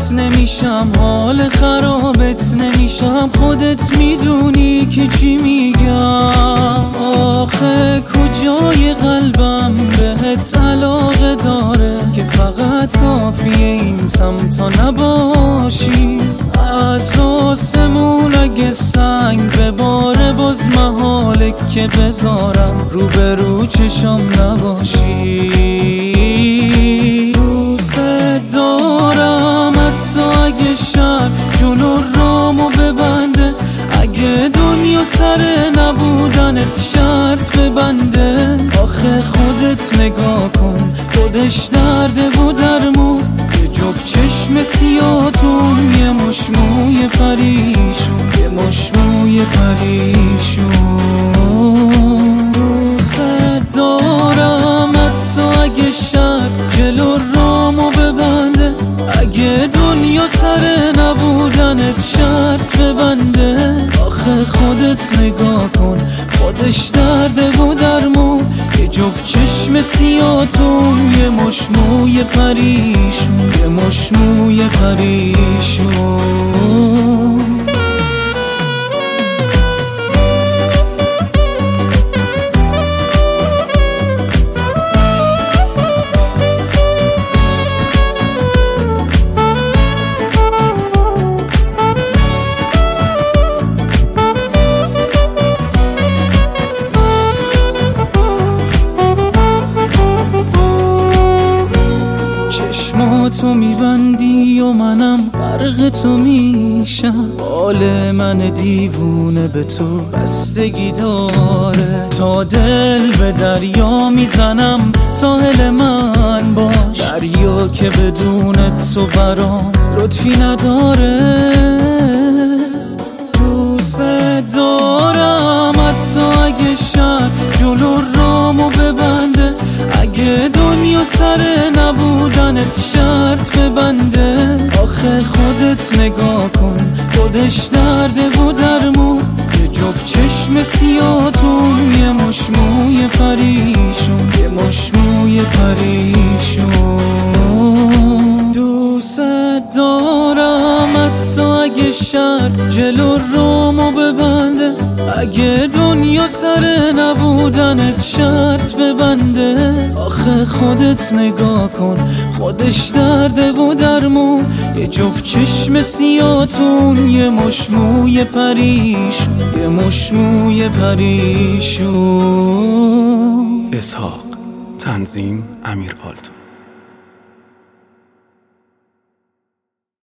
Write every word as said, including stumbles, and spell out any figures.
خرابت نمیشم، حال خرابت نمیشم، خودت میدونی که چی میگم. آخه کجای قلبم بهت علاقه داره که فقط کافیه این سمتا نباشی. از آسمون اگه سنگ بباره باز محاله که بذارم رو به رو چشم نباشی. دوست دارم حتی اگه شهر جلو رامو ببنده، اگه دنیا سر نبودنت شرط ببنده. آخه خودت نگاه کن، خودش درده و درمون، یه جفت چشم سیاتون، یه مش موی پریشون، یه مش موی پریشون. دوست دارم حتی اگه شهر جلو رامو ببنده، اگه دنیا سر نبودنت شرط ببنده. آخه خودت نگاه کن، خودش درده و درمون، یه جفت چشم سیاتون، یه مش موی پریشون، یه مش موی پریشون. تو میبندی و منم غرق تو میشم، حال من دیوونه به تو بستگی داره. تا دل به دریا میزنم ساحل من باش، دریا که بدون تو برام لطفی نداره. دوست دارم حتی اگه شهر جلو رامو ببنده، اگه دنیا سر نبودنت شرط ببنده. آخه خودت نگاه کن، خودش درده و درمون، یه جفت چشم سیاتون، یه مش موی پریشون، یه مش موی پریشون. دوست دارم حتی اگه شهر جلو رامو ببنده، اگه دنیا سر نبودنت شرط ببنده. آخه خودت نگاه کن، خودش درده و درمون، یه جفت چشم سیاتون، یه مش موی پریشون، یه مش موی پریشون. اسحاق، تنظیم امیر آلتو.